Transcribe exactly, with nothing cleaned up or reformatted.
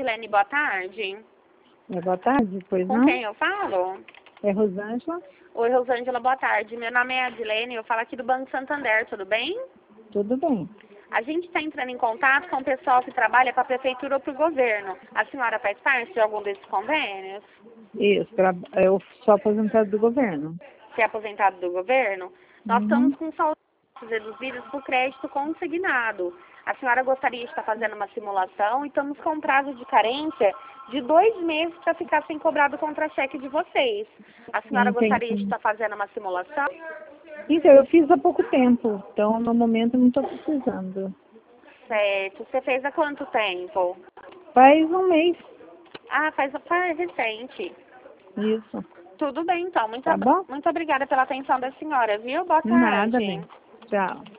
Edilene, boa tarde. É, boa tarde, pois Com não? quem eu falo? É Rosângela? Oi, Rosângela, boa tarde. Meu nome é Edilene, eu falo aqui do Banco Santander, tudo bem? Tudo bem. A gente está entrando em contato com o pessoal que trabalha para a prefeitura ou para o governo. A senhora faz parte de algum desses convênios? Isso, tra- eu sou aposentado do governo. Você é aposentado do governo? Nós Uhum. estamos com salários reduzidos por crédito consignado. A senhora gostaria de estar fazendo uma simulação e estamos com um prazo de carência de dois meses para ficar sem cobrar do contra-cheque de vocês. A senhora gostaria de Entendi. estar fazendo uma simulação? Então, eu fiz há pouco tempo, então no momento eu não estou precisando. Certo. Você fez há quanto tempo? Faz um mês, Ah, faz, faz recente. isso. Tudo bem, então. Muito, Tá ob- bom? muito obrigada pela atenção da senhora, viu? Boa Nada, tarde. bem. Tchau.